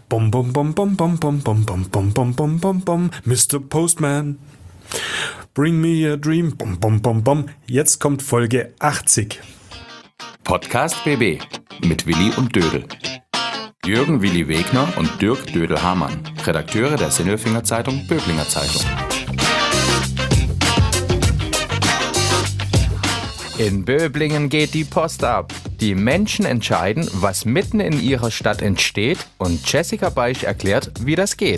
Bom, bom, bom, bom, bom, bom, bom, bom, bom, bom, bom, bom, bom. Mr. Postman, bring me a dream. Bom, bom, bom, bom. Jetzt kommt Folge 80. Podcast BB mit Willi und Dödel. Jürgen Willi Wegner und Dirk Dödel-Hamann, Redakteure der Sinnelfinger Zeitung Böblinger Zeitung. In Böblingen geht die Post ab. Die Menschen entscheiden, was mitten in ihrer Stadt entsteht, und Jessica Beisch erklärt, wie das geht.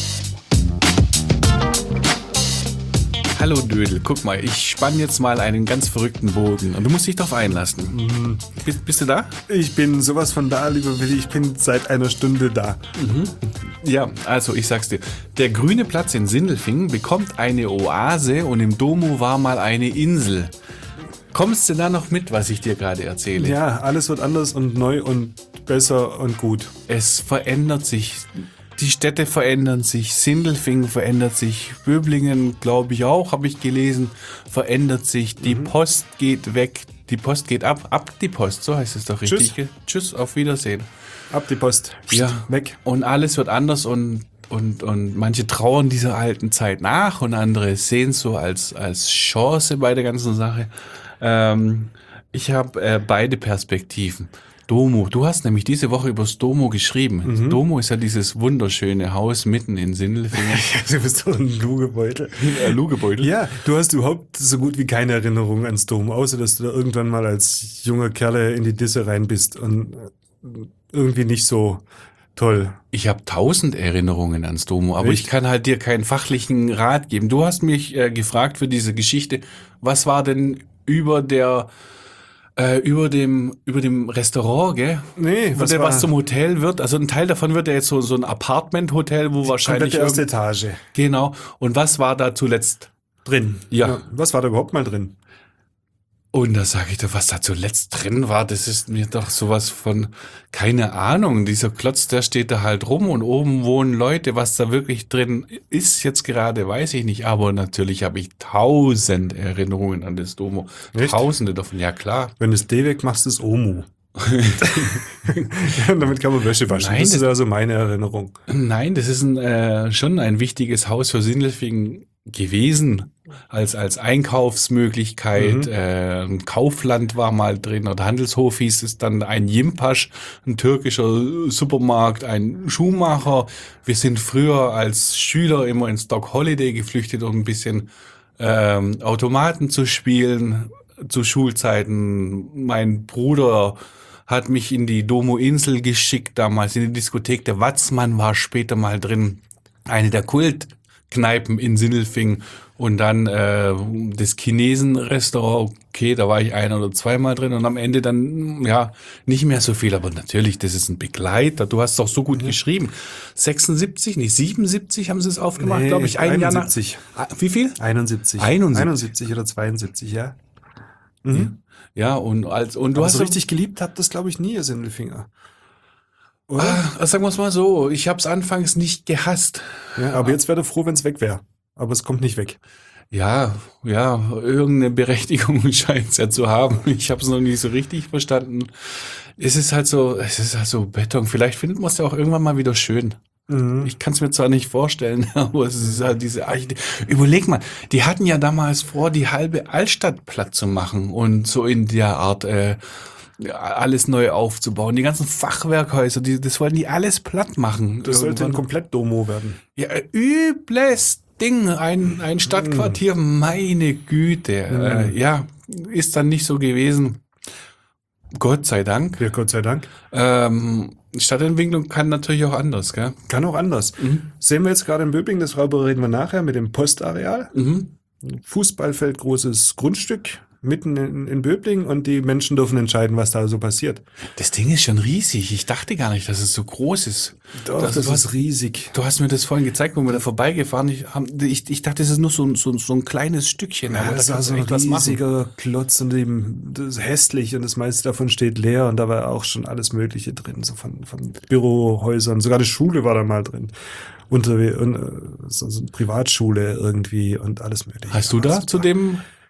Hallo Dödel, guck mal, ich spann jetzt mal einen ganz verrückten Bogen und du musst dich darauf einlassen. Bist du da? Ich bin sowas von da, lieber Willi. Ich bin seit einer Stunde da. Ja, also ich sag's dir. Der grüne Platz in Sindelfingen bekommt eine Oase und im Domo war mal eine Insel. Kommst du da noch mit, was ich dir gerade erzähle? Ja, alles wird anders und neu und besser und gut. Es verändert sich. Die Städte verändern sich, Sindelfingen verändert sich, Böblingen, glaube ich auch, habe ich gelesen, verändert sich. Die Post geht weg, die Post geht ab die Post, so heißt es doch richtig. Tschüss. Tschüss, auf Wiedersehen. Ab die Post. Ja, Weg. Und alles wird anders und manche trauern dieser alten Zeit nach und andere sehen es so als Chance bei der ganzen Sache. Ich habe beide Perspektiven. Domo, du hast nämlich diese Woche über das Domo geschrieben. Domo ist ja dieses wunderschöne Haus mitten in Sindelfingen. Du bist doch ein Lugebeutel. Lugebeutel? Ja, du hast überhaupt so gut wie keine Erinnerung ans Dom, außer dass du da irgendwann mal als junger Kerle in die Disse rein bist und irgendwie nicht so toll. Ich habe 1000 Erinnerungen ans Domo, aber Echt? ich kann halt dir keinen fachlichen Rat geben. Du hast mich gefragt für diese Geschichte, was war denn über dem Restaurant, gell? Nee, was zum Hotel wird. Also ein Teil davon wird ja jetzt so ein Apartment-Hotel, wo wahrscheinlich komplette erste Etage genau. Und was war da zuletzt? drin. Ja. Was war da überhaupt mal drin? Und da sage ich dir, was da zuletzt drin war, das ist mir doch sowas von, keine Ahnung, dieser Klotz, der steht da halt rum und oben wohnen Leute, was da wirklich drin ist jetzt gerade, weiß ich nicht, aber natürlich habe ich 1000 Erinnerungen an das Domo. Echt? Tausende davon, ja klar. Wenn du das D wegmachst, ist Omu. Ja, damit kann man Wäsche waschen. Nein, das ist das- also meine Erinnerung. Nein, das ist schon ein wichtiges Haus für Sindelfingen gewesen, als Einkaufsmöglichkeit. Ein Kaufland war mal drin, oder Handelshof hieß es dann, ein Jimpasch, ein türkischer Supermarkt, ein Schuhmacher. Wir sind früher als Schüler immer in Stock Holiday geflüchtet, um ein bisschen Automaten zu spielen zu Schulzeiten. Mein Bruder hat mich in die Domo-Insel geschickt, damals in die Diskothek. Der Watzmann war später mal drin. Eine der Kultkneipen in Sindelfingen. Und dann das Chinesen-Restaurant, okay, da war ich ein- oder zweimal drin. Und am Ende dann, ja, nicht mehr so viel. Aber natürlich, das ist ein Begleiter. Du hast doch so gut geschrieben. 76, nicht 77 haben sie es aufgemacht, Nee, glaube ich. Ein Jahr nach. 71. Wie viel? 71. 71. 71 oder 72, ja. Ja, und du Du hast so richtig geliebt habt das, glaube ich, nie, ihr Sindelfinger. Oder? sagen wir es mal so, ich habe es anfangs nicht gehasst. Ja, aber jetzt wäre froh, wenn es weg wäre. Aber es kommt nicht weg. Ja, irgendeine Berechtigung scheint es ja zu haben. Ich habe es noch nicht so richtig verstanden. Es ist halt so Beton. Vielleicht findet man es ja auch irgendwann mal wieder schön. Ich kann es mir zwar nicht vorstellen, aber es ist halt diese Architektur. Überleg mal, die hatten ja damals vor, die halbe Altstadt platt zu machen und so in der Art alles neu aufzubauen. Die ganzen Fachwerkhäuser, das wollten die alles platt machen. Das sollte ein Irgendwann. komplett Domo werden. Ja, übles Ding, ein Stadtquartier, meine Güte. Ja, ist dann nicht so gewesen. Gott sei Dank. Ja, Gott sei Dank. Stadtentwicklung kann natürlich auch anders, gell? Kann auch anders. Sehen wir jetzt gerade in Böblingen, darüber reden wir nachher, mit dem Postareal. Fußballfeld, großes Grundstück mitten in Böblingen und die Menschen dürfen entscheiden, was da so passiert. Das Ding ist schon riesig. Ich dachte gar nicht, dass es so groß ist. Doch, das ist riesig. Du hast mir das vorhin gezeigt, wo wir da vorbeigefahren. Ich dachte, das ist nur so ein kleines Stückchen. Ja, aber das da war kannst so du ein echt was machen. riesiger Klotz und das ist hässlich und das meiste davon steht leer und da war auch schon alles Mögliche drin, so von Bürohäusern. Sogar eine Schule war da mal drin. So eine Privatschule irgendwie und alles Mögliche. Hast du da zu dem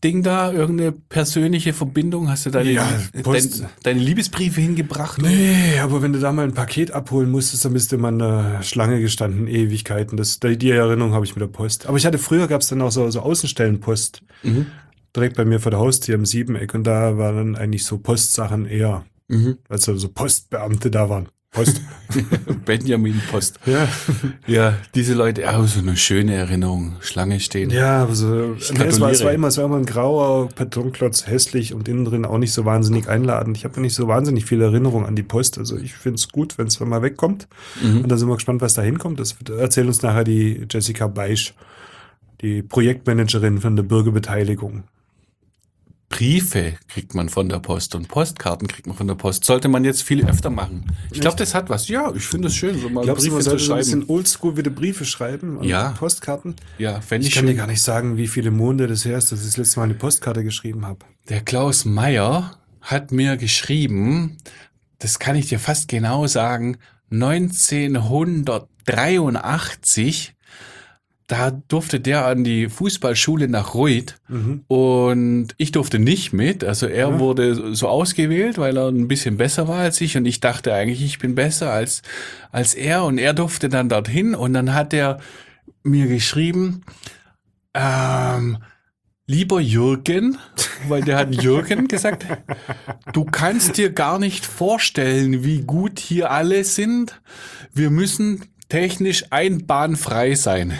Postding da? Irgendeine persönliche Verbindung? Hast du deine Liebesbriefe hingebracht? Nee, aber wenn du da mal ein Paket abholen musstest, dann bist du immer in der Schlange gestanden, Ewigkeiten. Die Erinnerung habe ich mit der Post. Aber früher gab es dann auch so Außenstellenpost. Direkt bei mir vor der Haustür im Siebeneck. Und da waren dann eigentlich so Postsachen eher, also so Postbeamte da waren. Post. Benjamin Post. Ja, diese Leute, so eine schöne Erinnerung. Schlange stehen. Ja, aber so, es war immer ein grauer Betonklotz, hässlich und innen drin auch nicht so wahnsinnig einladend. Ich habe nicht so wahnsinnig viel Erinnerung an die Post. Also ich finde es gut, wenn es mal wegkommt. Und dann sind wir gespannt, was da hinkommt. Das erzählt uns nachher die Jessica Beisch, die Projektmanagerin von der Bürgerbeteiligung. Briefe kriegt man von der Post und Postkarten kriegt man von der Post. Sollte man jetzt viel öfter machen. Ich glaube, das hat was. Ja, ich finde es schön, so mal Briefe zu schreiben. Ein bisschen oldschool wieder Briefe schreiben und Postkarten. Ja, fände ich kann dir gar nicht sagen, wie viele Monate das her ist, dass ich das letzte Mal eine Postkarte geschrieben habe. Der Klaus Meyer hat mir geschrieben, das kann ich dir fast genau sagen, 1983, da durfte der an die Fußballschule nach Reuth und ich durfte nicht mit. Also er wurde so ausgewählt, weil er ein bisschen besser war als ich und ich dachte eigentlich, ich bin besser als er und er durfte dann dorthin und dann hat er mir geschrieben, lieber Jürgen, weil der hat Jürgen gesagt, du kannst dir gar nicht vorstellen, wie gut hier alle sind. Wir müssen technisch einbahnfrei sein.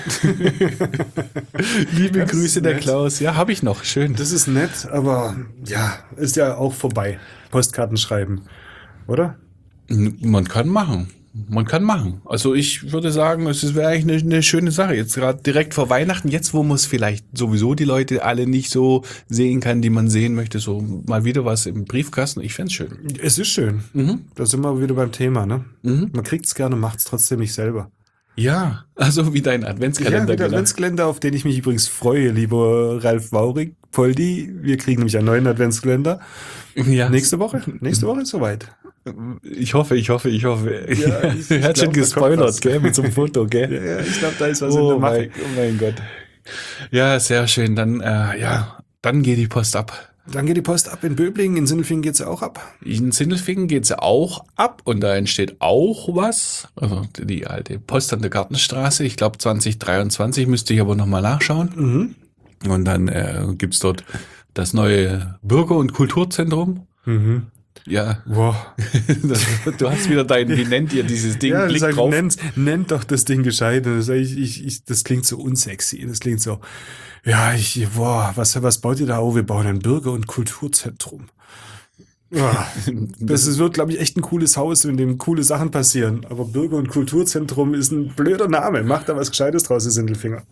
Liebe Grüße, der Klaus. Ja, habe ich noch. Schön. Das ist nett, aber ja, ist ja auch vorbei. Postkarten schreiben, oder? Man kann machen. Also ich würde sagen, es wäre eigentlich eine schöne Sache. Jetzt gerade direkt vor Weihnachten, jetzt wo man es vielleicht sowieso die Leute alle nicht so sehen kann, die man sehen möchte, so mal wieder was im Briefkasten. Ich fände es schön. Es ist schön. Da sind wir wieder beim Thema, ne? Man kriegt es gerne, macht es trotzdem nicht selber. Ja, also wie dein Adventskalender. Ja, der Adventskalender, auf den ich mich übrigens freue, lieber Ralf Waurig, Poldi. Wir kriegen nämlich einen neuen Adventskalender. Ja. Nächste Woche ist soweit. Ich hoffe. Ja, er hat schon gespoilert, gell, mit so einem Foto, gell? Ja, ich glaube, da ist was in der Mache. Oh mein Gott. Ja, sehr schön. Dann geht die Post ab. Dann geht die Post ab in Böblingen, in Sindelfingen geht sie auch ab. In Sindelfingen geht sie auch ab und da entsteht auch was. Also die alte Post an der Gartenstraße. Ich glaube 2023 müsste ich aber nochmal nachschauen. Und dann gibt's dort das neue Bürger- und Kulturzentrum. Ja. Wow. Du hast wieder wie nennt ihr dieses Ding? Ja, Blick drauf. Nennt doch das Ding gescheit. Das klingt so unsexy. Das klingt so, was baut ihr da auf? Wir bauen ein Bürger- und Kulturzentrum. Das wird, glaube ich, echt ein cooles Haus, in dem coole Sachen passieren. Aber Bürger- und Kulturzentrum ist ein blöder Name. Macht da was Gescheites draus, ihr Sindelfinger.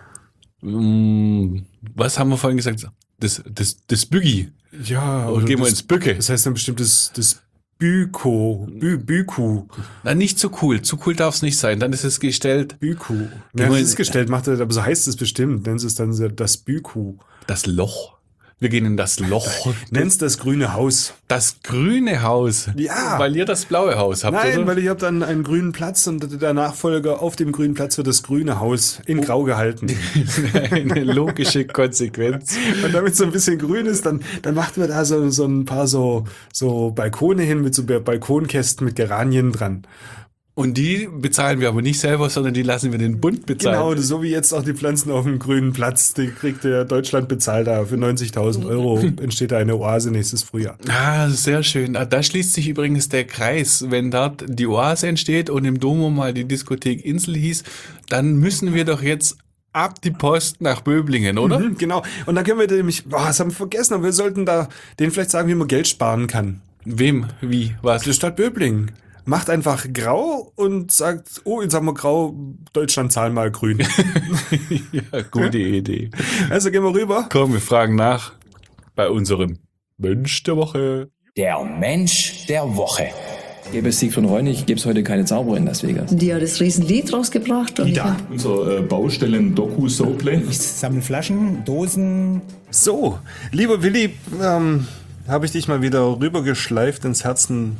Was haben wir vorhin gesagt? Das Bügi. Ja. Oder gehen wir ins Bücke. Das heißt dann bestimmt das Büko. Büku. Na, nicht zu cool. Zu cool darf es nicht sein. Dann ist es gestellt. Büku. Ja, das ist gestellt, aber so heißt es bestimmt. Nennen Sie es dann das Büku. Das Loch. Wir gehen in das Loch. Nenn's das grüne Haus. Das grüne Haus? Ja. Weil ihr das blaue Haus habt, Nein, oder? weil ich habe dann einen grünen Platz und der Nachfolger auf dem grünen Platz wird das grüne Haus in Grau gehalten. Eine logische Konsequenz. Und damit so ein bisschen grün ist, dann macht man da so ein paar so Balkone hin mit so Balkonkästen mit Geranien dran. Und die bezahlen wir aber nicht selber, sondern die lassen wir den Bund bezahlen. Genau, so wie jetzt auch die Pflanzen auf dem grünen Platz, die kriegt der Deutschland bezahlt da. Für 90.000 Euro entsteht da eine Oase nächstes Frühjahr. Ah, sehr schön. Da schließt sich übrigens der Kreis. Wenn dort die Oase entsteht und im Domo mal die Diskothek Insel hieß, dann müssen wir doch jetzt ab die Post nach Böblingen, oder? Genau. Und dann können wir nämlich, das haben wir vergessen, aber wir sollten da denen vielleicht sagen, wie man Geld sparen kann. Wem? Wie? Was? Die Stadt Böblingen. Macht einfach grau und sagt, jetzt haben wir grau, Deutschland zahlen mal grün. Ja, gute Idee. Also gehen wir rüber. Komm, wir fragen nach bei unserem Mensch der Woche. Der Mensch der Woche. Gäbe es Siegfried Reune, ich gäbe es heute keine Zauberer in Las Vegas. Die hat das Riesenlied rausgebracht. Und Unser Baustellen-Doku-Sople. Ich sammle Flaschen, Dosen. So, lieber Willi, habe ich dich mal wieder rübergeschleift ins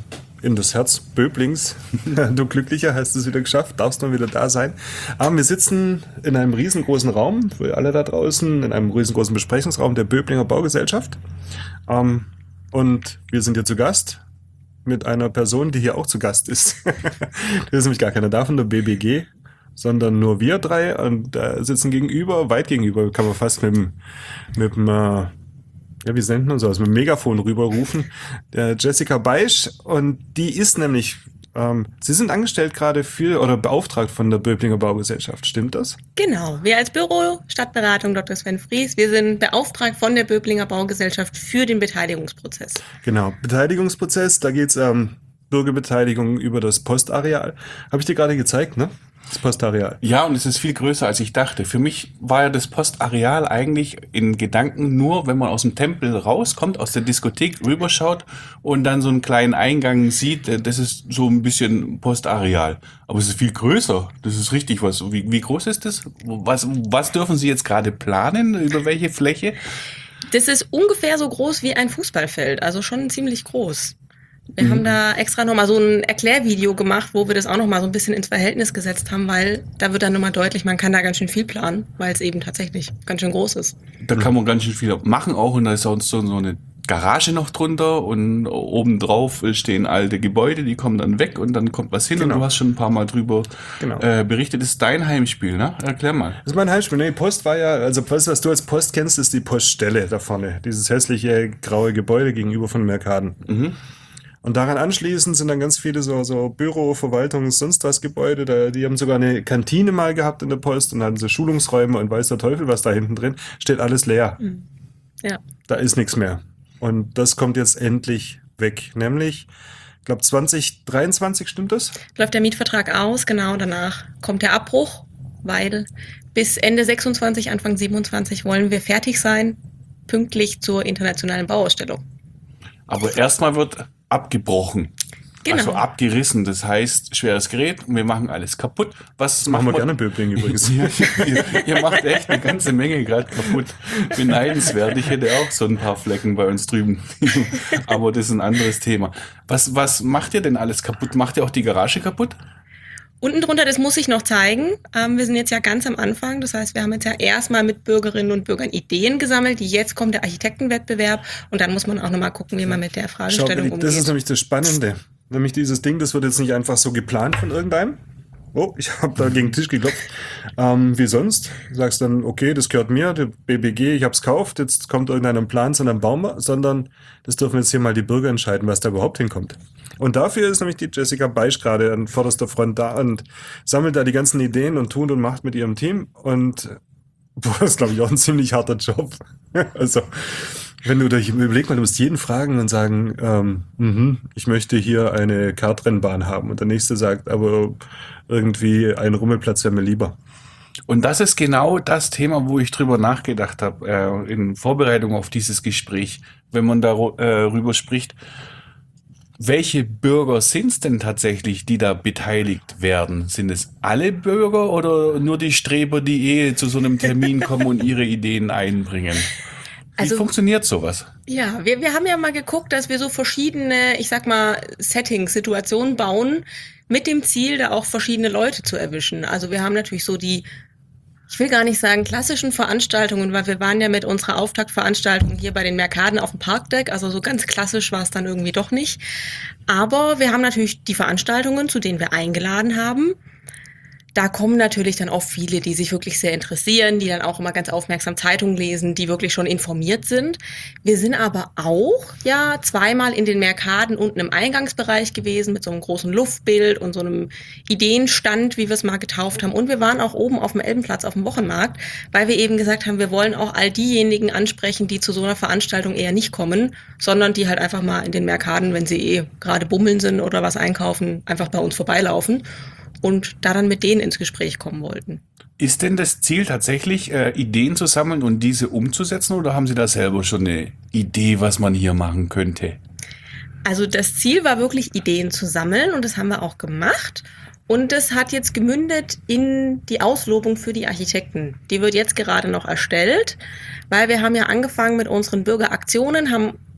in das Herz Böblings. Du Glücklicher, hast es wieder geschafft, darfst mal wieder da sein. Aber wir sitzen in einem riesengroßen Raum, für alle da draußen, in einem riesengroßen Besprechungsraum der Böblinger Baugesellschaft. Und wir sind hier zu Gast mit einer Person, die hier auch zu Gast ist. Da ist nämlich gar keiner da von der BBG, sondern nur wir drei und sitzen gegenüber, weit gegenüber, kann man fast mit dem wie senden uns aus, mit dem Megafon rüberrufen, der Jessica Beisch, und die ist nämlich, Sie sind angestellt gerade oder beauftragt von der Böblinger Baugesellschaft, stimmt das? Genau, wir als Büro Stadtberatung Dr. Sven Fries, wir sind beauftragt von der Böblinger Baugesellschaft für den Beteiligungsprozess. Genau, Beteiligungsprozess, da geht's Bürgerbeteiligung über das Postareal. Habe ich dir gerade gezeigt, ne? Das Postareal. Ja, und es ist viel größer, als ich dachte. Für mich war ja das Postareal eigentlich in Gedanken nur, wenn man aus dem Tempel rauskommt, aus der Diskothek rüberschaut und dann so einen kleinen Eingang sieht, das ist so ein bisschen Postareal. Aber es ist viel größer. Das ist richtig was. Wie groß ist das? Was dürfen Sie jetzt gerade planen? Über welche Fläche? Das ist ungefähr so groß wie ein Fußballfeld, also schon ziemlich groß. Wir haben da extra nochmal so ein Erklärvideo gemacht, wo wir das auch nochmal so ein bisschen ins Verhältnis gesetzt haben, weil da wird dann nochmal deutlich, man kann da ganz schön viel planen, weil es eben tatsächlich ganz schön groß ist. Da kann man ganz schön viel machen auch, und da ist auch so eine Garage noch drunter und obendrauf stehen alte Gebäude, die kommen dann weg und dann kommt was hin. Genau. Und du hast schon ein paar Mal drüber berichtet. Das ist dein Heimspiel, ne? Erklär mal. Das ist mein Heimspiel. Nee, Post war ja, also was du als Post kennst, ist die Poststelle da vorne. Dieses hässliche graue Gebäude gegenüber von Mercaden. Mhm. Und daran anschließend sind dann ganz viele so Büro, Verwaltungs-, sonst was Gebäude. Die haben sogar eine Kantine mal gehabt in der Post und hatten so Schulungsräume und weiß der Teufel was da hinten drin. Steht alles leer. Ja. Da ist nichts mehr. Und das kommt jetzt endlich weg. Nämlich, ich glaube 2023, stimmt das? Läuft der Mietvertrag aus, genau. Danach kommt der Abbruch, weil bis Ende 26, Anfang 27 wollen wir fertig sein, pünktlich zur internationalen Bauausstellung. Aber erstmal wird abgebrochen. Genau. Also abgerissen. Das heißt, schweres Gerät und wir machen alles kaputt. Was machen wir gerne, Böbling übrigens. ihr macht echt eine ganze Menge gerade kaputt. Beneidenswert. Ich hätte auch so ein paar Flecken bei uns drüben. Aber das ist ein anderes Thema. Was macht ihr denn alles kaputt? Macht ihr auch die Garage kaputt? Unten drunter, das muss ich noch zeigen. Wir sind jetzt ja ganz am Anfang. Das heißt, wir haben jetzt ja erstmal mit Bürgerinnen und Bürgern Ideen gesammelt. Jetzt kommt der Architektenwettbewerb und dann muss man auch nochmal gucken, wie man mit der Fragestellung umgeht. Das ist nämlich das Spannende. Nämlich dieses Ding, das wird jetzt nicht einfach so geplant von irgendeinem. Oh, ich habe da gegen den Tisch geklopft. Wie sonst. Du sagst dann, okay, das gehört mir, der BBG, ich habe es gekauft, jetzt kommt irgendeiner Plan, sondern bauen wir, sondern das dürfen jetzt hier mal die Bürger entscheiden, was da überhaupt hinkommt. Und dafür ist nämlich die Jessica Beisch gerade an vorderster Front da und sammelt da die ganzen Ideen und tut und macht mit ihrem Team. Und das ist, glaube ich, auch ein ziemlich harter Job. Also, wenn du dich überlegst, du musst jeden fragen und sagen, ich möchte hier eine Kartrennbahn haben. Und der nächste sagt, aber irgendwie ein Rummelplatz wäre mir lieber. Und das ist genau das Thema, wo ich drüber nachgedacht habe, in Vorbereitung auf dieses Gespräch, wenn man darüber spricht. Welche Bürger sind es denn tatsächlich, die da beteiligt werden? Sind es alle Bürger oder nur die Streber, die zu so einem Termin kommen und ihre Ideen einbringen? Wie funktioniert sowas? Ja, wir haben ja mal geguckt, dass wir so verschiedene, ich sag mal, Settings, Situationen bauen, mit dem Ziel, da auch verschiedene Leute zu erwischen. Also wir haben natürlich so die, ich will gar nicht sagen klassischen Veranstaltungen, weil wir waren ja mit unserer Auftaktveranstaltung hier bei den Mercaden auf dem Parkdeck, also so ganz klassisch war es dann irgendwie doch nicht. Aber wir haben natürlich die Veranstaltungen, zu denen wir eingeladen haben. Da kommen natürlich dann auch viele, die sich wirklich sehr interessieren, die dann auch immer ganz aufmerksam Zeitungen lesen, die wirklich schon informiert sind. Wir sind aber auch ja zweimal in den Mercaden unten im Eingangsbereich gewesen mit so einem großen Luftbild und so einem Ideenstand, wie wir es mal getauft haben. Und wir waren auch oben auf dem Elbenplatz auf dem Wochenmarkt, weil wir eben gesagt haben, wir wollen auch all diejenigen ansprechen, die zu so einer Veranstaltung eher nicht kommen, sondern die halt einfach mal in den Mercaden, wenn sie gerade bummeln sind oder was einkaufen, einfach bei uns vorbeilaufen. Und da dann mit denen ins Gespräch kommen wollten. Ist denn das Ziel tatsächlich, Ideen zu sammeln und diese umzusetzen, oder haben Sie da selber schon eine Idee, was man hier machen könnte? Also das Ziel war wirklich, Ideen zu sammeln, und das haben wir auch gemacht. Und das hat jetzt gemündet in die Auslobung für die Architekten. Die wird jetzt gerade noch erstellt, weil wir haben ja angefangen mit unseren Bürgeraktionen, haben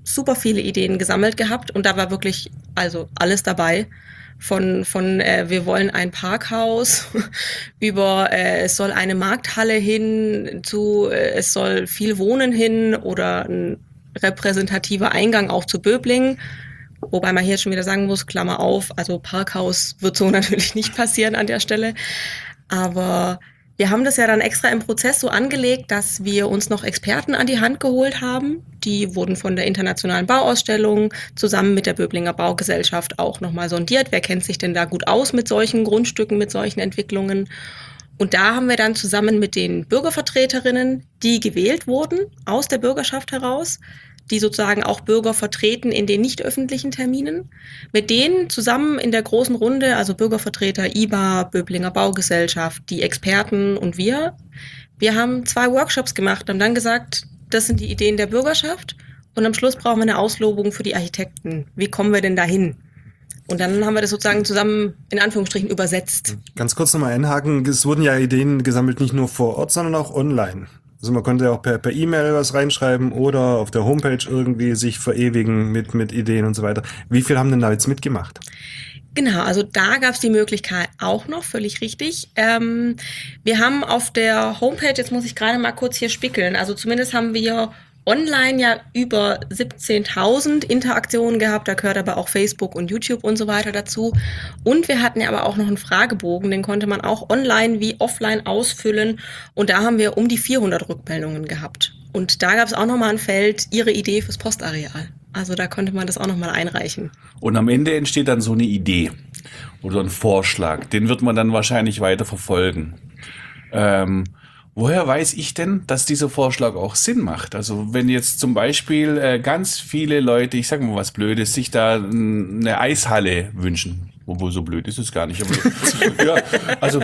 super viele Ideen gesammelt gehabt und da war wirklich also alles dabei. Von wir wollen ein Parkhaus über es soll eine Markthalle hin zu es soll viel Wohnen hin oder ein repräsentativer Eingang auch zu Böblingen. Wobei man hier schon wieder sagen muss, Klammer auf, also Parkhaus wird so natürlich nicht passieren an der Stelle. Aber wir haben das ja dann extra im Prozess so angelegt, dass wir uns noch Experten an die Hand geholt haben. Die wurden von der Internationalen Bauausstellung zusammen mit der Böblinger Baugesellschaft auch nochmal sondiert. Wer kennt sich denn da gut aus mit solchen Grundstücken, mit solchen Entwicklungen? Und da haben wir dann zusammen mit den Bürgervertreterinnen, die gewählt wurden, aus der Bürgerschaft heraus, die sozusagen auch Bürger vertreten in den nicht öffentlichen Terminen, mit denen zusammen in der großen Runde, also Bürgervertreter, IBA, Böblinger Baugesellschaft, die Experten und wir haben 2 Workshops gemacht und dann gesagt, das sind die Ideen der Bürgerschaft und am Schluss brauchen wir eine Auslobung für die Architekten. Wie kommen wir denn dahin? Und dann haben wir das sozusagen zusammen in Anführungsstrichen übersetzt. Ganz kurz nochmal einhaken, es wurden ja Ideen gesammelt, nicht nur vor Ort, sondern auch online. Also man konnte ja auch per E-Mail was reinschreiben oder auf der Homepage irgendwie sich verewigen mit Ideen und so weiter. Wie viel haben denn da jetzt mitgemacht? Genau, also da gab es die Möglichkeit auch noch, völlig richtig. Wir haben auf der Homepage, jetzt muss ich gerade mal kurz hier spickeln, also zumindest haben wir online ja über 17.000 Interaktionen gehabt, da gehört aber auch Facebook und YouTube und so weiter dazu. Und wir hatten ja aber auch noch einen Fragebogen, den konnte man auch online wie offline ausfüllen. Und da haben wir um die 400 Rückmeldungen gehabt. Und da gab es auch nochmal ein Feld, Ihre Idee fürs Postareal. Also da konnte man das auch nochmal einreichen. Und am Ende entsteht dann so eine Idee oder ein Vorschlag. Den wird man dann wahrscheinlich weiter verfolgen. Woher weiß ich denn, dass dieser Vorschlag auch Sinn macht? Also wenn jetzt zum Beispiel ganz viele Leute, ich sag mal was Blödes, sich da eine Eishalle wünschen. Obwohl so blöd ist es gar nicht. Aber, ja, also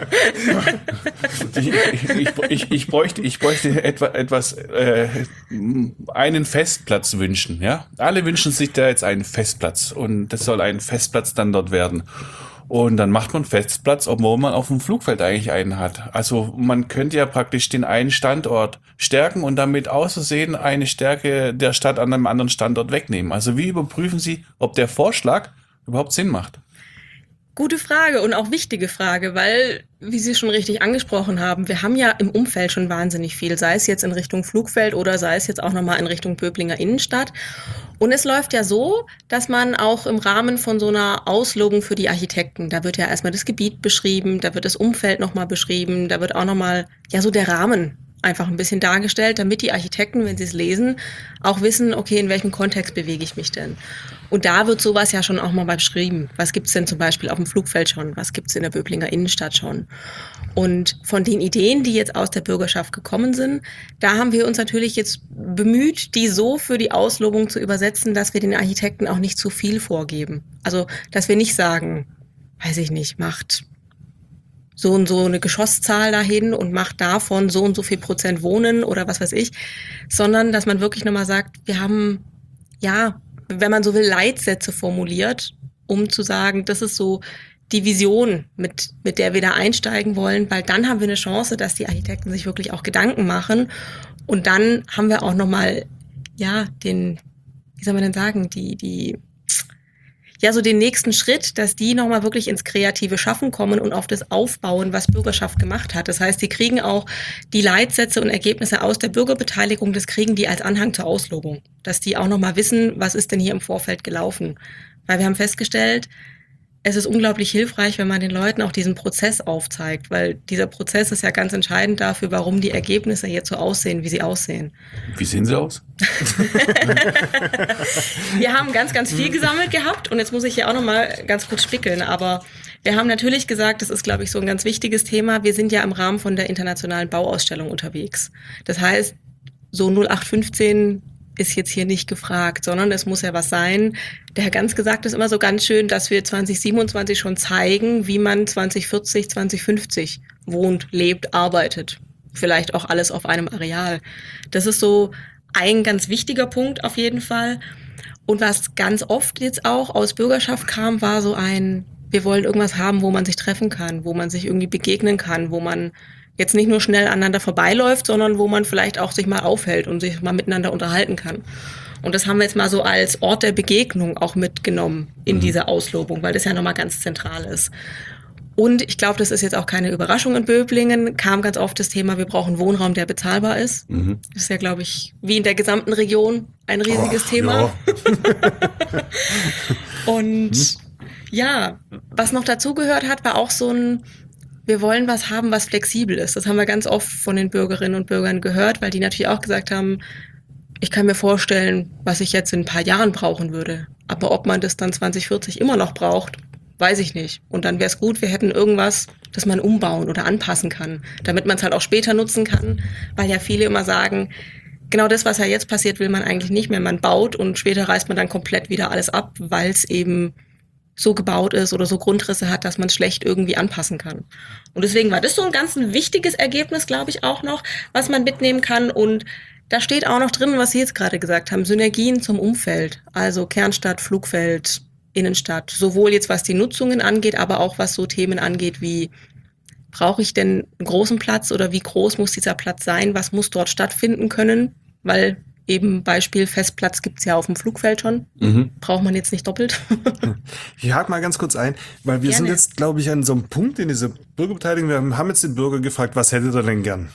ich bräuchte etwas einen Festplatz wünschen. Ja, alle wünschen sich da jetzt einen Festplatz und das soll ein Festplatz dann dort werden. Und dann macht man Festplatz, obwohl man auf dem Flugfeld eigentlich einen hat. Also man könnte ja praktisch den einen Standort stärken und damit aus Versehen eine Stärke der Stadt an einem anderen Standort wegnehmen. Also wie überprüfen Sie, ob der Vorschlag überhaupt Sinn macht? Gute Frage und auch wichtige Frage, weil, wie Sie schon richtig angesprochen haben, wir haben ja im Umfeld schon wahnsinnig viel, sei es jetzt in Richtung Flugfeld oder sei es jetzt auch nochmal in Richtung Böblinger Innenstadt. Und es läuft ja so, dass man auch im Rahmen von so einer Auslobung für die Architekten, da wird ja erstmal das Gebiet beschrieben, da wird das Umfeld nochmal beschrieben, da wird auch nochmal, ja, so der Rahmen einfach ein bisschen dargestellt, damit die Architekten, wenn sie es lesen, auch wissen, okay, in welchem Kontext bewege ich mich denn? Und da wird sowas ja schon auch mal beschrieben. Was gibt's denn zum Beispiel auf dem Flugfeld schon? Was gibt's in der Böblinger Innenstadt schon? Und von den Ideen, die jetzt aus der Bürgerschaft gekommen sind, da haben wir uns natürlich jetzt bemüht, die so für die Auslobung zu übersetzen, dass wir den Architekten auch nicht zu viel vorgeben. Also, dass wir nicht sagen, weiß ich nicht, macht so und so eine Geschosszahl dahin und macht davon so und so viel Prozent Wohnen oder was weiß ich, sondern dass man wirklich nochmal sagt, wir haben, ja, wenn man so will, Leitsätze formuliert, um zu sagen, das ist so die Vision, mit der wir da einsteigen wollen, weil dann haben wir eine Chance, dass die Architekten sich wirklich auch Gedanken machen und dann haben wir auch nochmal, ja, den, wie soll man denn sagen, so den nächsten Schritt, dass die nochmal wirklich ins kreative Schaffen kommen und auf das aufbauen, was Bürgerschaft gemacht hat. Das heißt, die kriegen auch die Leitsätze und Ergebnisse aus der Bürgerbeteiligung, das kriegen die als Anhang zur Auslobung. Dass die auch nochmal wissen, was ist denn hier im Vorfeld gelaufen. Weil wir haben festgestellt, es ist unglaublich hilfreich, wenn man den Leuten auch diesen Prozess aufzeigt, weil dieser Prozess ist ja ganz entscheidend dafür, warum die Ergebnisse jetzt so aussehen, wie sie aussehen. Wie sehen sie aus? Wir haben ganz, ganz viel gesammelt gehabt und jetzt muss ich hier auch nochmal ganz kurz spickeln, aber wir haben natürlich gesagt, das ist, glaube ich, so ein ganz wichtiges Thema. Wir sind ja im Rahmen von der Internationalen Bauausstellung unterwegs. Das heißt, so 0815 ist jetzt hier nicht gefragt, sondern es muss ja was sein. Der Herr Ganz gesagt ist immer so ganz schön, dass wir 2027 schon zeigen, wie man 2040, 2050 wohnt, lebt, arbeitet. Vielleicht auch alles auf einem Areal. Das ist so ein ganz wichtiger Punkt auf jeden Fall. Und was ganz oft jetzt auch aus Bürgerschaft kam, war so wir wollen irgendwas haben, wo man sich treffen kann, wo man sich irgendwie begegnen kann, wo man jetzt nicht nur schnell aneinander vorbeiläuft, sondern wo man vielleicht auch sich mal aufhält und sich mal miteinander unterhalten kann. Und das haben wir jetzt mal so als Ort der Begegnung auch mitgenommen in diese Auslobung, weil das ja nochmal ganz zentral ist. Und ich glaube, das ist jetzt auch keine Überraschung in Böblingen, kam ganz oft das Thema, wir brauchen Wohnraum, der bezahlbar ist. Das ist ja, glaube ich, wie in der gesamten Region ein riesiges Thema. Ja. Und ja, was noch dazugehört hat, war auch so ein, wir wollen was haben, was flexibel ist. Das haben wir ganz oft von den Bürgerinnen und Bürgern gehört, weil die natürlich auch gesagt haben, ich kann mir vorstellen, was ich jetzt in ein paar Jahren brauchen würde. Aber ob man das dann 2040 immer noch braucht, weiß ich nicht. Und dann wäre es gut, wir hätten irgendwas, das man umbauen oder anpassen kann, damit man es halt auch später nutzen kann, weil ja viele immer sagen, genau das, was ja jetzt passiert, will man eigentlich nicht mehr. Man baut und später reißt man dann komplett wieder alles ab, weil es eben so gebaut ist oder so Grundrisse hat, dass man es schlecht irgendwie anpassen kann. Und deswegen war das so ein ganz wichtiges Ergebnis, glaube ich, auch noch, was man mitnehmen kann. Und da steht auch noch drin, was Sie jetzt gerade gesagt haben, Synergien zum Umfeld, also Kernstadt, Flugfeld, Innenstadt, sowohl jetzt was die Nutzungen angeht, aber auch was so Themen angeht wie, brauche ich denn einen großen Platz oder wie groß muss dieser Platz sein, was muss dort stattfinden können, weil eben Beispiel Festplatz gibt's ja auf dem Flugfeld schon, braucht man jetzt nicht doppelt. Ich hake mal ganz kurz ein, weil wir sind jetzt, glaube ich, an so einem Punkt in dieser Bürgerbeteiligung, wir haben jetzt den Bürger gefragt, was hättet ihr denn gern?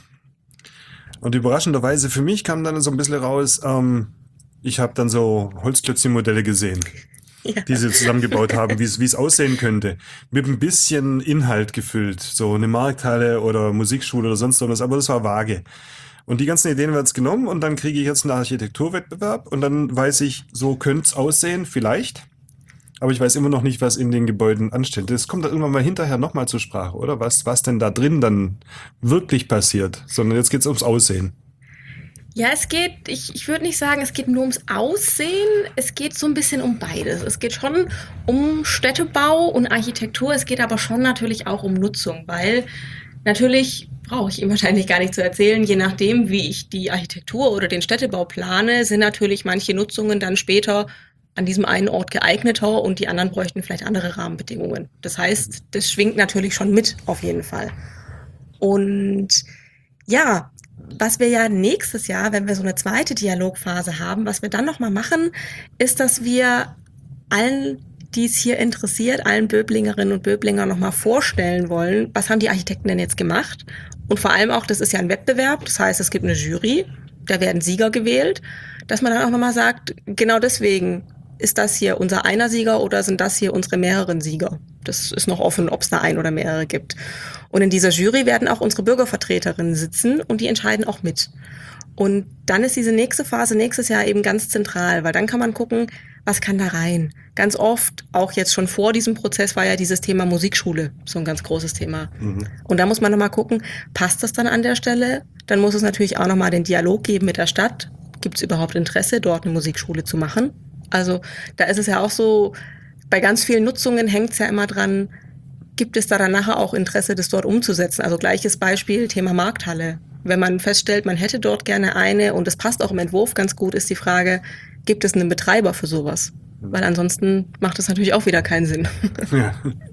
Und überraschenderweise für mich kam dann so ein bisschen raus, ich habe dann so Holzklötzchen-Modelle gesehen. Ja. Die sie zusammengebaut haben, wie es aussehen könnte. Mit ein bisschen Inhalt gefüllt. So eine Markthalle oder Musikschule oder sonst irgendwas, aber das war vage. Und die ganzen Ideen werden jetzt genommen und dann kriege ich jetzt einen Architekturwettbewerb und dann weiß ich, so könnte es aussehen, vielleicht. Aber ich weiß immer noch nicht, was in den Gebäuden ansteht. Das kommt dann irgendwann mal hinterher nochmal zur Sprache, oder? Was denn da drin dann wirklich passiert. Sondern jetzt geht es ums Aussehen. Ja, es geht, ich würde nicht sagen, es geht nur ums Aussehen, es geht so ein bisschen um beides. Es geht schon um Städtebau und Architektur, es geht aber schon natürlich auch um Nutzung, weil natürlich brauche ich Ihnen wahrscheinlich gar nicht zu erzählen, je nachdem, wie ich die Architektur oder den Städtebau plane, sind natürlich manche Nutzungen dann später an diesem einen Ort geeigneter und die anderen bräuchten vielleicht andere Rahmenbedingungen. Das heißt, das schwingt natürlich schon mit, auf jeden Fall. Und ja, was wir ja nächstes Jahr, wenn wir so eine zweite Dialogphase haben, was wir dann nochmal machen, ist, dass wir allen, die es hier interessiert, allen Böblingerinnen und Böblingern nochmal vorstellen wollen, was haben die Architekten denn jetzt gemacht? Und vor allem auch, das ist ja ein Wettbewerb, das heißt, es gibt eine Jury, da werden Sieger gewählt, dass man dann auch nochmal sagt, genau deswegen ist das hier unser einer Sieger oder sind das hier unsere mehreren Sieger? Das ist noch offen, ob es da ein oder mehrere gibt. Und in dieser Jury werden auch unsere Bürgervertreterinnen sitzen und die entscheiden auch mit. Und dann ist diese nächste Phase nächstes Jahr eben ganz zentral, weil dann kann man gucken, was kann da rein. Ganz oft, auch jetzt schon vor diesem Prozess, war ja dieses Thema Musikschule so ein ganz großes Thema. Und da muss man nochmal gucken, passt das dann an der Stelle? Dann muss es natürlich auch nochmal den Dialog geben mit der Stadt. Gibt es überhaupt Interesse, dort eine Musikschule zu machen? Also da ist es ja auch so, bei ganz vielen Nutzungen hängt es ja immer dran, gibt es da dann nachher auch Interesse, das dort umzusetzen? Also gleiches Beispiel, Thema Markthalle. Wenn man feststellt, man hätte dort gerne eine und das passt auch im Entwurf ganz gut, ist die Frage, gibt es einen Betreiber für sowas? Weil ansonsten macht das natürlich auch wieder keinen Sinn. Ja.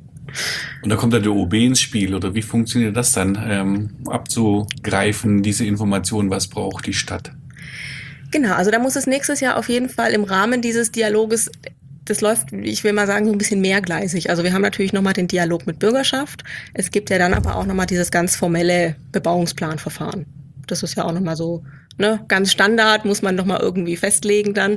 Und da kommt dann der OB ins Spiel, oder wie funktioniert das dann, abzugreifen, diese Information, was braucht die Stadt? Genau, also da muss es nächstes Jahr auf jeden Fall im Rahmen dieses Dialoges, das läuft, ich will mal sagen, so ein bisschen mehrgleisig. Also wir haben natürlich nochmal den Dialog mit Bürgerschaft. Es gibt ja dann aber auch nochmal dieses ganz formelle Bebauungsplanverfahren. Das ist ja auch nochmal so, ne, ganz Standard, muss man nochmal irgendwie festlegen dann.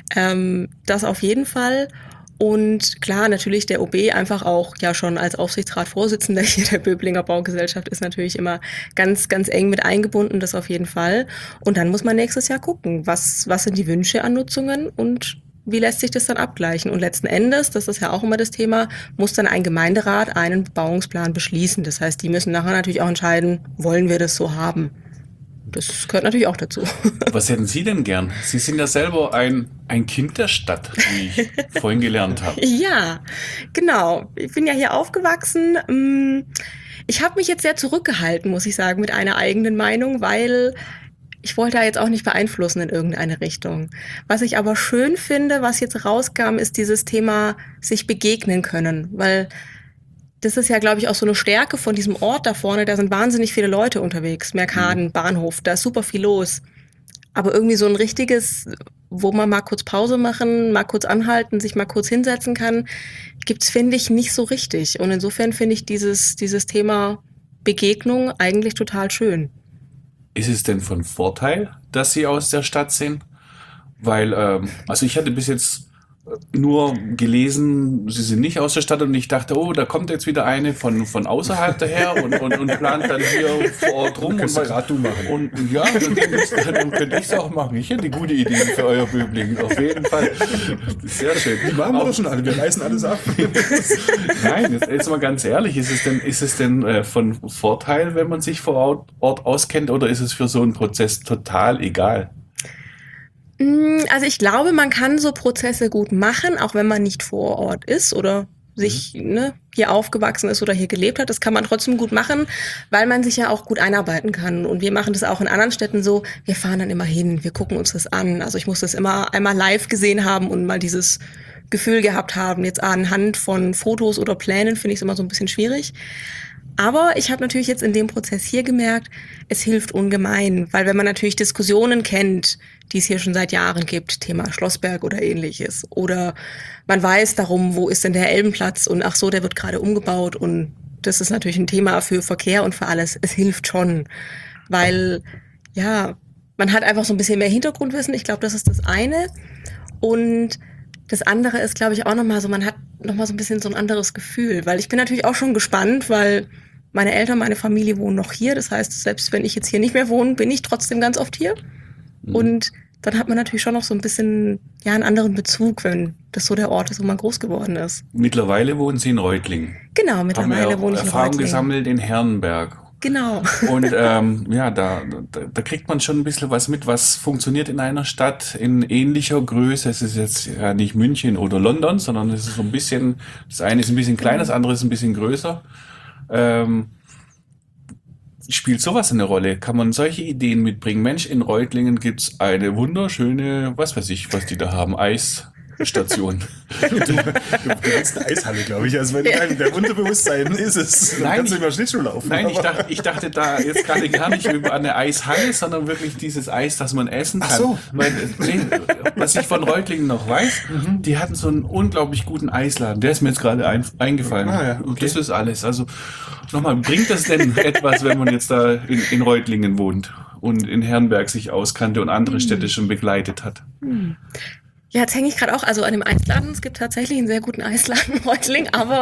Das auf jeden Fall. Und klar, natürlich der OB einfach auch ja schon als Aufsichtsratsvorsitzender hier der Böblinger Baugesellschaft ist natürlich immer ganz, ganz eng mit eingebunden, das auf jeden Fall. Und dann muss man nächstes Jahr gucken, was sind die Wünsche an Nutzungen und wie lässt sich das dann abgleichen? Und letzten Endes, das ist ja auch immer das Thema, muss dann ein Gemeinderat einen Bebauungsplan beschließen. Das heißt, die müssen nachher natürlich auch entscheiden, wollen wir das so haben? Das gehört natürlich auch dazu. Was hätten Sie denn gern? Sie sind ja selber ein Kind der Stadt, wie ich vorhin gelernt habe. Ja, genau. Ich bin ja hier aufgewachsen. Ich habe mich jetzt sehr zurückgehalten, muss ich sagen, mit einer eigenen Meinung, weil ich wollte da jetzt auch nicht beeinflussen in irgendeine Richtung. Was ich aber schön finde, was jetzt rauskam, ist dieses Thema sich begegnen können, weil das ist ja, glaube ich, auch so eine Stärke von diesem Ort da vorne. Da sind wahnsinnig viele Leute unterwegs. Mercaden, Bahnhof, da ist super viel los. Aber irgendwie so ein richtiges, wo man mal kurz Pause machen, mal kurz anhalten, sich mal kurz hinsetzen kann, gibt's, finde ich, nicht so richtig. Und insofern finde ich dieses Thema Begegnung eigentlich total schön. Ist es denn von Vorteil, dass Sie aus der Stadt sind? Weil, also ich hatte bis jetzt nur gelesen, Sie sind nicht aus der Stadt und ich dachte, oh, da kommt jetzt wieder eine von außerhalb daher und plant dann hier vor Ort rum. Kannst du gerade du machen. Und ja, dann könnte ich es auch machen. Ich hätte gute Ideen für euer Böbling, auf jeden Fall. Sehr schön. Die machen wir doch schon alle, wir reißen alles ab. Nein, jetzt mal ganz ehrlich, ist es denn von Vorteil, wenn man sich vor Ort auskennt, oder ist es für so einen Prozess total egal? Also ich glaube, man kann so Prozesse gut machen, auch wenn man nicht vor Ort ist oder sich hier aufgewachsen ist oder hier gelebt hat. Das kann man trotzdem gut machen, weil man sich ja auch gut einarbeiten kann. Und wir machen das auch in anderen Städten so. Wir fahren dann immer hin, wir gucken uns das an. Also ich muss das immer einmal live gesehen haben und mal dieses Gefühl gehabt haben. Jetzt anhand von Fotos oder Plänen finde ich es immer so ein bisschen schwierig. Aber ich habe natürlich jetzt in dem Prozess hier gemerkt, es hilft ungemein, weil wenn man natürlich Diskussionen kennt, die es hier schon seit Jahren gibt, Thema Schlossberg oder ähnliches, oder man weiß darum, wo ist denn der Elbenplatz und ach so, der wird gerade umgebaut und das ist natürlich ein Thema für Verkehr und für alles. Es hilft schon, weil ja, man hat einfach so ein bisschen mehr Hintergrundwissen. Ich glaube, das ist das eine. Und das andere ist, glaube ich, auch nochmal so, man hat nochmal so ein bisschen so ein anderes Gefühl, weil ich bin natürlich auch schon gespannt, weil meine Eltern, meine Familie wohnen noch hier. Das heißt, selbst wenn ich jetzt hier nicht mehr wohne, bin ich trotzdem ganz oft hier. Und dann hat man natürlich schon noch so ein bisschen, ja, einen anderen Bezug, wenn das so der Ort ist, wo man groß geworden ist. Mittlerweile wohnen Sie in Reutlingen. Genau, mittlerweile wohne ich in Erfahrung Reutlingen. gesammelt in Herrenberg. Genau. Und ja, da kriegt man schon ein bisschen was mit, was funktioniert in einer Stadt in ähnlicher Größe. Es ist jetzt ja nicht München oder London, sondern es ist so ein bisschen, das eine ist ein bisschen kleiner, das andere ist ein bisschen größer. Spielt sowas eine Rolle? Kann man solche Ideen mitbringen? Mensch, in Reutlingen gibt's eine wunderschöne, was weiß ich, was die da haben, Eisstation. Du willst eine Eishalle, glaube ich. Also wenn der Unterbewusstsein ist es. Dann kannst du über Schlittschuh laufen. Nein, ich dachte da jetzt gerade gar nicht über eine Eishalle, sondern wirklich dieses Eis, das man essen kann. Ach so. Weil, was ich von Reutlingen noch weiß, die hatten so einen unglaublich guten Eisladen. Der ist mir jetzt gerade eingefallen. Ah, ja, okay. Und das ist alles. Also nochmal, bringt das denn etwas, wenn man jetzt da in Reutlingen wohnt und in Herrenberg sich auskannte und andere Städte schon begleitet hat? Ja, jetzt hänge ich gerade auch, also an dem Eisladen, es gibt tatsächlich einen sehr guten Eisladen in Reutlingen, aber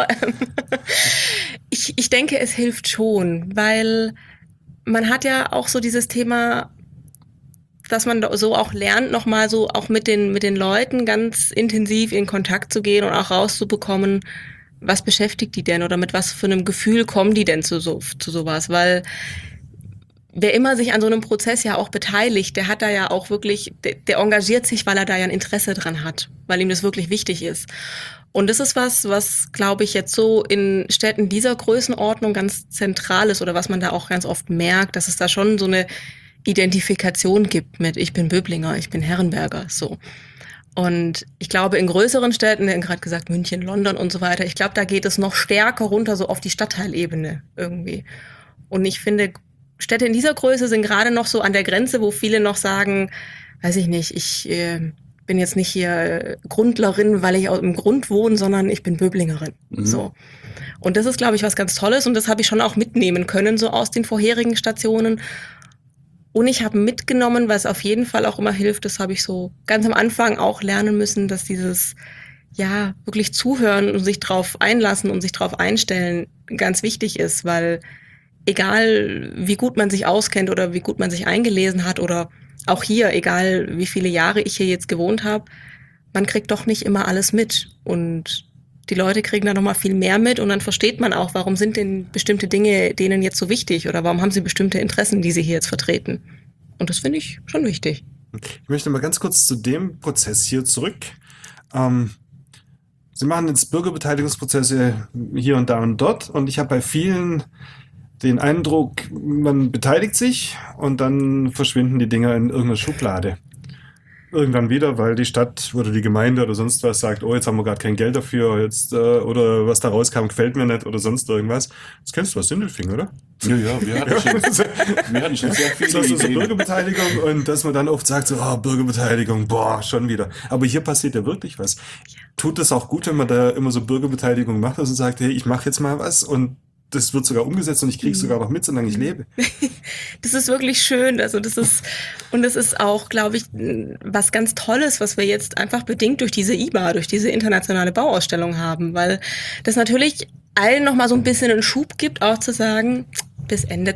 ich denke, es hilft schon, weil man hat ja auch so dieses Thema, dass man so auch lernt, nochmal so auch mit den Leuten ganz intensiv in Kontakt zu gehen und auch rauszubekommen, was beschäftigt die denn oder mit was für einem Gefühl kommen die denn zu sowas, weil wer immer sich an so einem Prozess ja auch beteiligt, der hat da ja auch wirklich, der engagiert sich, weil er da ja ein Interesse dran hat, weil ihm das wirklich wichtig ist. Und das ist was glaube ich jetzt so in Städten dieser Größenordnung ganz zentral ist oder was man da auch ganz oft merkt, dass es da schon so eine Identifikation gibt mit ich bin Böblinger, ich bin Herrenberger, so. Und ich glaube, in größeren Städten, gerade gesagt München, London und so weiter, ich glaube, da geht es noch stärker runter so auf die Stadtteilebene irgendwie. Und ich finde, Städte in dieser Größe sind gerade noch so an der Grenze, wo viele noch sagen, weiß ich nicht, ich bin jetzt nicht hier Grundlerin, weil ich im Grund wohne, sondern ich bin Böblingerin. So. Und das ist, glaube ich, was ganz Tolles und das habe ich schon auch mitnehmen können, so aus den vorherigen Stationen. Und ich habe mitgenommen, was auf jeden Fall auch immer hilft, das habe ich so ganz am Anfang auch lernen müssen, dass dieses, ja, wirklich zuhören und sich drauf einlassen und sich drauf einstellen ganz wichtig ist, weil egal wie gut man sich auskennt oder wie gut man sich eingelesen hat oder auch hier, egal wie viele Jahre ich hier jetzt gewohnt habe, man kriegt doch nicht immer alles mit und die Leute kriegen da noch mal viel mehr mit und dann versteht man auch, warum sind denn bestimmte Dinge denen jetzt so wichtig oder warum haben sie bestimmte Interessen, die sie hier jetzt vertreten. Und das finde ich schon wichtig. Ich möchte mal ganz kurz zu dem Prozess hier zurück. Sie machen jetzt Bürgerbeteiligungsprozesse hier und da und dort und ich habe bei vielen den Eindruck, man beteiligt sich und dann verschwinden die Dinger in irgendeiner Schublade. irgendwann wieder, weil die Stadt oder die Gemeinde oder sonst was sagt, oh, jetzt haben wir gerade kein Geld dafür, jetzt oder was da rauskam, gefällt mir nicht oder sonst irgendwas. Das kennst du aus Sindelfingen, oder? Ja, wir hatten schon sehr viele so Ideen. Bürgerbeteiligung und dass man dann oft sagt, so, Bürgerbeteiligung, schon wieder. Aber hier passiert ja wirklich was. Tut es auch gut, wenn man da immer so Bürgerbeteiligung macht und sagt, hey, ich mache jetzt mal was und das wird sogar umgesetzt und ich krieg's sogar noch mit, solange ich lebe. Das ist wirklich schön. Also das ist auch, glaube ich, was ganz Tolles, was wir jetzt einfach bedingt durch diese IBA, durch diese internationale Bauausstellung haben, weil das natürlich allen nochmal so ein bisschen einen Schub gibt, auch zu sagen, bis Ende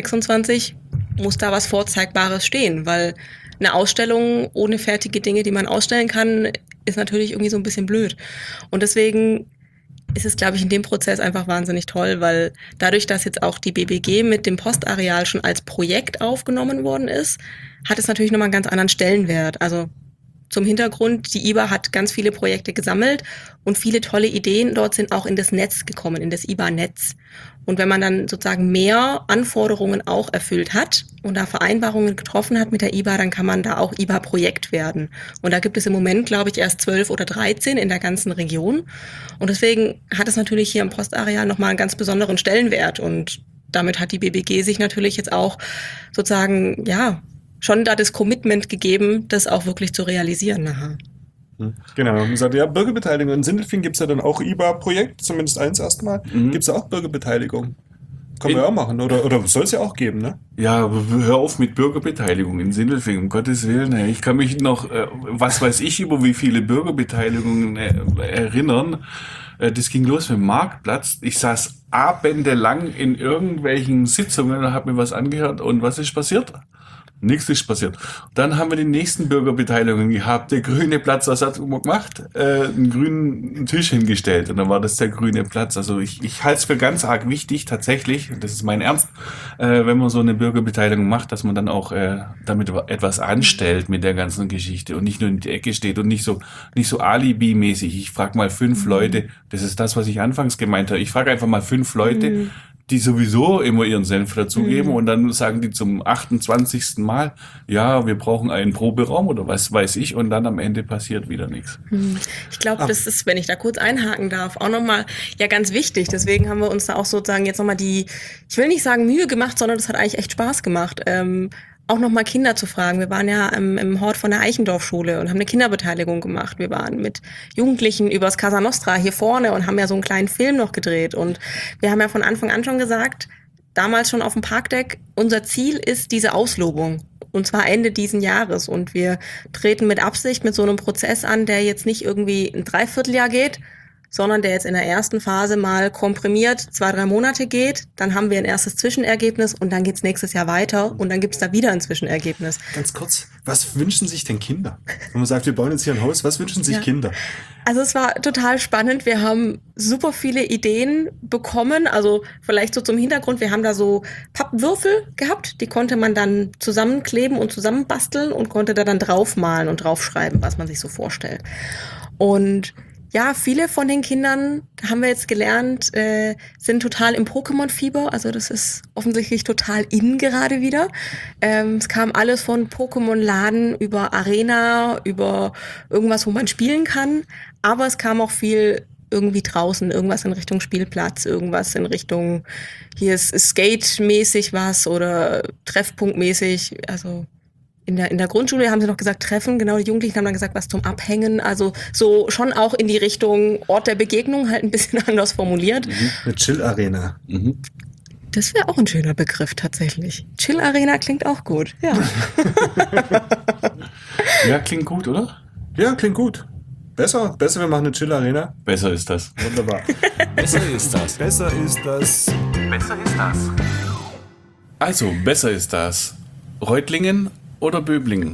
2026 muss da was Vorzeigbares stehen, weil eine Ausstellung ohne fertige Dinge, die man ausstellen kann, ist natürlich irgendwie so ein bisschen blöd. Und deswegen ist es, glaube ich, in dem Prozess einfach wahnsinnig toll, weil dadurch, dass jetzt auch die BBG mit dem Postareal schon als Projekt aufgenommen worden ist, hat es natürlich nochmal einen ganz anderen Stellenwert. Also zum Hintergrund, die IBA hat ganz viele Projekte gesammelt und viele tolle Ideen dort sind auch in das Netz gekommen, in das IBA-Netz. Und wenn man dann sozusagen mehr Anforderungen auch erfüllt hat und da Vereinbarungen getroffen hat mit der IBA, dann kann man da auch IBA-Projekt werden. Und da gibt es im Moment, glaube ich, erst 12 oder 13 in der ganzen Region. Und deswegen hat es natürlich hier im Postareal nochmal einen ganz besonderen Stellenwert. Und damit hat die BBG sich natürlich jetzt auch sozusagen, ja, schon da das Commitment gegeben, das auch wirklich zu realisieren nachher. Genau, man sagt, ja, Bürgerbeteiligung. In Sindelfingen gibt es ja dann auch IBA-Projekt, zumindest eins erstmal. Gibt es auch Bürgerbeteiligung? Kann man ja auch machen, oder soll es ja auch geben, ne? Ja, hör auf mit Bürgerbeteiligung in Sindelfingen, um Gottes Willen. Ich kann mich noch, was weiß ich, über wie viele Bürgerbeteiligungen erinnern. Das ging los mit dem Marktplatz. Ich saß abendelang in irgendwelchen Sitzungen und habe mir was angehört. Und was ist passiert? Nichts ist passiert. Dann haben wir die nächsten Bürgerbeteiligungen gehabt. Der grüne Platz, was hat man gemacht? Einen grünen Tisch hingestellt und dann war das der grüne Platz. Also ich halte es für ganz arg wichtig, tatsächlich, das ist mein Ernst, wenn man so eine Bürgerbeteiligung macht, dass man dann auch damit etwas anstellt mit der ganzen Geschichte und nicht nur in die Ecke steht und nicht so Alibi-mäßig. Ich frage mal 5 Leute, das ist das, was ich anfangs gemeint habe. Ich frage einfach mal 5 Leute, die sowieso immer ihren Senf dazugeben und dann sagen die zum 28. Mal, ja, wir brauchen einen Proberaum oder was weiß ich und dann am Ende passiert wieder nichts. Ich glaube, das ist, wenn ich da kurz einhaken darf, auch nochmal ja ganz wichtig. Deswegen haben wir uns da auch sozusagen jetzt nochmal ich will nicht sagen Mühe gemacht, sondern das hat eigentlich echt Spaß gemacht. Auch nochmal Kinder zu fragen. Wir waren ja im Hort von der Eichendorfschule und haben eine Kinderbeteiligung gemacht. Wir waren mit Jugendlichen übers Casa Nostra hier vorne und haben ja so einen kleinen Film noch gedreht. Und wir haben ja von Anfang an schon gesagt, damals schon auf dem Parkdeck, unser Ziel ist diese Auslobung. Und zwar Ende diesen Jahres. Und wir treten mit Absicht mit so einem Prozess an, der jetzt nicht irgendwie ein Dreivierteljahr geht, sondern der jetzt in der ersten Phase mal komprimiert 2-3 Monate geht. Dann haben wir ein erstes Zwischenergebnis und dann geht's nächstes Jahr weiter und dann gibt's da wieder ein Zwischenergebnis. Ganz kurz, was wünschen sich denn Kinder? Wenn man sagt, wir bauen jetzt hier ein Haus, was wünschen sich Kinder? Also es war total spannend. Wir haben super viele Ideen bekommen. Also vielleicht so zum Hintergrund, wir haben da so Pappwürfel gehabt, die konnte man dann zusammenkleben und zusammenbasteln und konnte da dann draufmalen und draufschreiben, was man sich so vorstellt. Und ja, viele von den Kindern, haben wir jetzt gelernt, sind total im Pokémon-Fieber. Also das ist offensichtlich total in gerade wieder. Es kam alles von Pokémon-Laden über Arena, über irgendwas, wo man spielen kann. Aber es kam auch viel irgendwie draußen, irgendwas in Richtung Spielplatz, irgendwas in Richtung, hier ist Skate-mäßig was oder Treffpunkt-mäßig, also in der Grundschule haben sie noch gesagt Treffen, genau, die Jugendlichen haben dann gesagt, was zum Abhängen, also so schon auch in die Richtung Ort der Begegnung, halt ein bisschen anders formuliert. Eine Chill-Arena. Das wäre auch ein schöner Begriff tatsächlich. Chill-Arena klingt auch gut, ja. Ja, klingt gut, oder? Ja, klingt gut. Besser, wir machen eine Chill-Arena. Besser ist das. Wunderbar. Besser ist das. Besser ist das. Besser ist das. Also, besser ist das. Reutlingen oder Böblingen?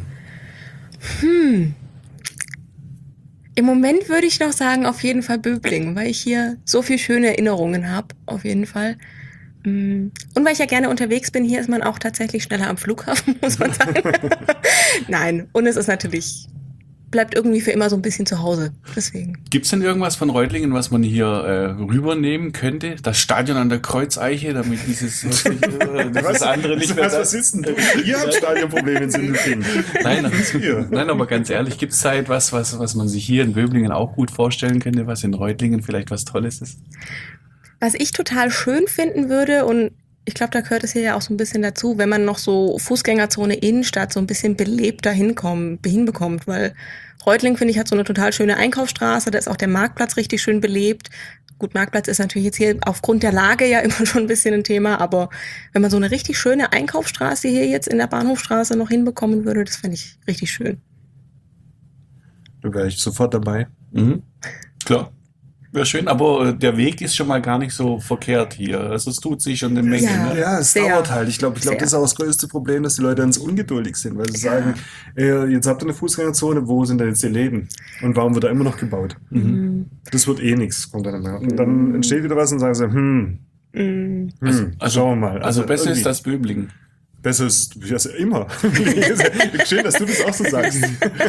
Im Moment würde ich noch sagen, auf jeden Fall Böblingen, weil ich hier so viel schöne Erinnerungen habe, auf jeden Fall. Und weil ich ja gerne unterwegs bin, hier ist man auch tatsächlich schneller am Flughafen, muss man sagen. Nein, und es ist natürlich bleibt irgendwie für immer so ein bisschen zu Hause. Deswegen. Gibt's denn irgendwas von Reutlingen, was man hier rübernehmen könnte? Das Stadion an der Kreuzeiche, damit dieses andere nicht mehr... Was ist denn du? Ihr habt Stadionprobleme in Sindelfingen. Nein, aber ganz ehrlich, gibt's da etwas, was man sich hier in Böblingen auch gut vorstellen könnte, was in Reutlingen vielleicht was Tolles ist? Was ich total schön finden würde, und ich glaube, da gehört es hier ja auch so ein bisschen dazu, wenn man noch so Fußgängerzone Innenstadt so ein bisschen belebter hinbekommt, weil Reutlingen, finde ich, hat so eine total schöne Einkaufsstraße, da ist auch der Marktplatz richtig schön belebt. Gut, Marktplatz ist natürlich jetzt hier aufgrund der Lage ja immer schon ein bisschen ein Thema, aber wenn man so eine richtig schöne Einkaufsstraße hier jetzt in der Bahnhofstraße noch hinbekommen würde, das fände ich richtig schön. Da wäre ich sofort dabei. Mhm. Klar. Wäre schön, aber der Weg ist schon mal gar nicht so verkehrt hier. Also es tut sich schon eine Menge. Ja, es dauert halt. Ich glaube, das ist auch das größte Problem, dass die Leute ganz ungeduldig sind, weil sie sagen, jetzt habt ihr eine Fußgängerzone, wo sind denn jetzt die Läden? Und warum wird da immer noch gebaut? Mhm. Das wird eh nichts. Und dann entsteht wieder was und sagen sie, also schauen wir mal. Also besser ist das Böblingen. Besser ist es immer. Schön, dass du das auch so sagst.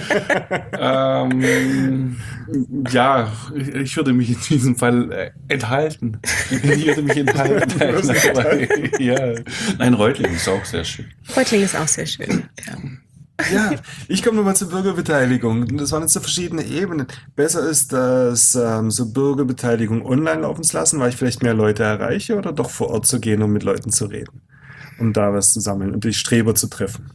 Ja, ich würde mich in diesem Fall enthalten. Ja. Nein, Reutlingen ist auch sehr schön. Reutlingen ist auch sehr schön, ja. Ja, ich komme nochmal zur Bürgerbeteiligung. Das waren jetzt so verschiedene Ebenen. Besser ist das so Bürgerbeteiligung online laufen zu lassen, weil ich vielleicht mehr Leute erreiche, oder doch vor Ort zu gehen, um mit Leuten zu reden, um da was zu sammeln und die Streber zu treffen.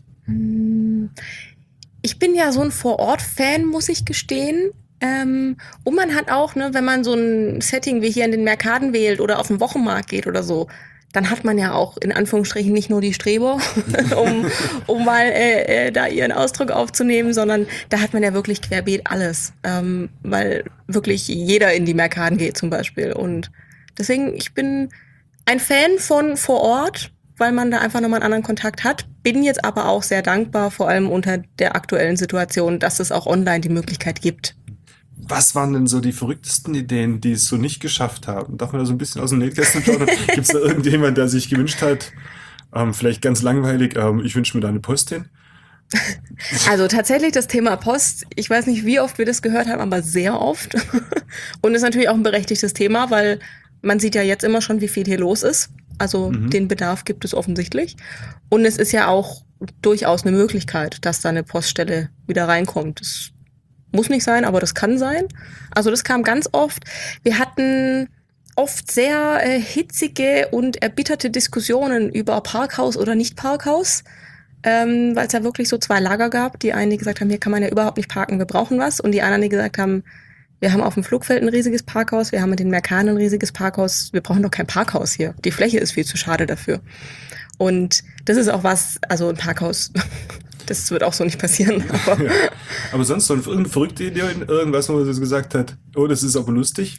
Ich bin ja so ein Vor-Ort-Fan, muss ich gestehen. Und man hat auch, ne, wenn man so ein Setting wie hier in den Merkaden wählt oder auf den Wochenmarkt geht oder so, dann hat man ja auch in Anführungsstrichen nicht nur die Streber, um mal da ihren Ausdruck aufzunehmen, sondern da hat man ja wirklich querbeet alles, weil wirklich jeder in die Merkaden geht zum Beispiel. Und deswegen, ich bin ein Fan von vor Ort, weil man da einfach nochmal einen anderen Kontakt hat. Bin jetzt aber auch sehr dankbar, vor allem unter der aktuellen Situation, dass es auch online die Möglichkeit gibt. Was waren denn so die verrücktesten Ideen, die es so nicht geschafft haben? Darf man da so ein bisschen aus dem Nähkästchen plaudern? Gibt es da irgendjemand, der sich gewünscht hat, vielleicht ganz langweilig, ich wünsche mir da eine Post hin? Also tatsächlich das Thema Post, ich weiß nicht, wie oft wir das gehört haben, aber sehr oft. Und ist natürlich auch ein berechtigtes Thema, weil man sieht ja jetzt immer schon, wie viel hier los ist. Also den Bedarf gibt es offensichtlich. Und es ist ja auch durchaus eine Möglichkeit, dass da eine Poststelle wieder reinkommt. Das muss nicht sein, aber das kann sein. Also das kam ganz oft. Wir hatten oft sehr hitzige und erbitterte Diskussionen über Parkhaus oder nicht Parkhaus, weil es ja wirklich so zwei Lager gab. Die einen, die gesagt haben, hier kann man ja überhaupt nicht parken, wir brauchen was. Und die anderen, die gesagt haben, wir haben auf dem Flugfeld ein riesiges Parkhaus, wir haben in den Merkaden ein riesiges Parkhaus, wir brauchen doch kein Parkhaus hier. Die Fläche ist viel zu schade dafür. Und das ist auch was, also ein Parkhaus, das wird auch so nicht passieren. Aber, aber sonst so eine verrückte Idee, irgendwas, wo sie gesagt hat, oh, das ist aber lustig?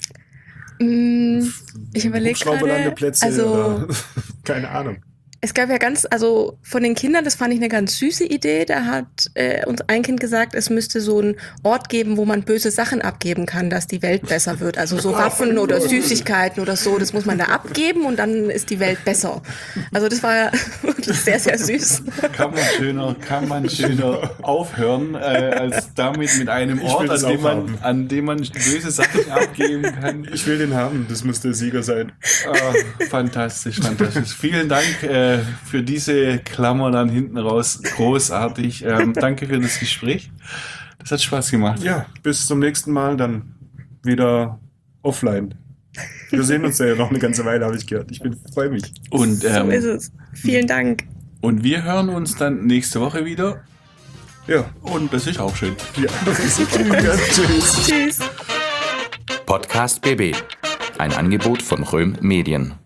Ich überlege gerade, also oder, keine Ahnung. Es gab ja also von den Kindern, das fand ich eine ganz süße Idee, da hat uns ein Kind gesagt, es müsste so einen Ort geben, wo man böse Sachen abgeben kann, dass die Welt besser wird. Also so Waffen oder Süßigkeiten oder so, das muss man da abgeben und dann ist die Welt besser. Also das war wirklich sehr, sehr süß. Kann man schöner aufhören, als damit mit einem Ort, an dem man böse Sachen abgeben kann. Ich will den haben, das muss der Sieger sein. Fantastisch. Vielen Dank für diese Klammer dann hinten raus. Großartig. Danke für das Gespräch. Das hat Spaß gemacht. Ja, bis zum nächsten Mal dann wieder offline. Wir sehen uns ja noch eine ganze Weile, habe ich gehört. Ich freue mich. Und, so ist es. Vielen Dank. Und wir hören uns dann nächste Woche wieder. Ja. Und das ist auch schön. Ja, das ist so schön. Ja, tschüss. Tschüss. Podcast BB. Ein Angebot von Röhm Medien.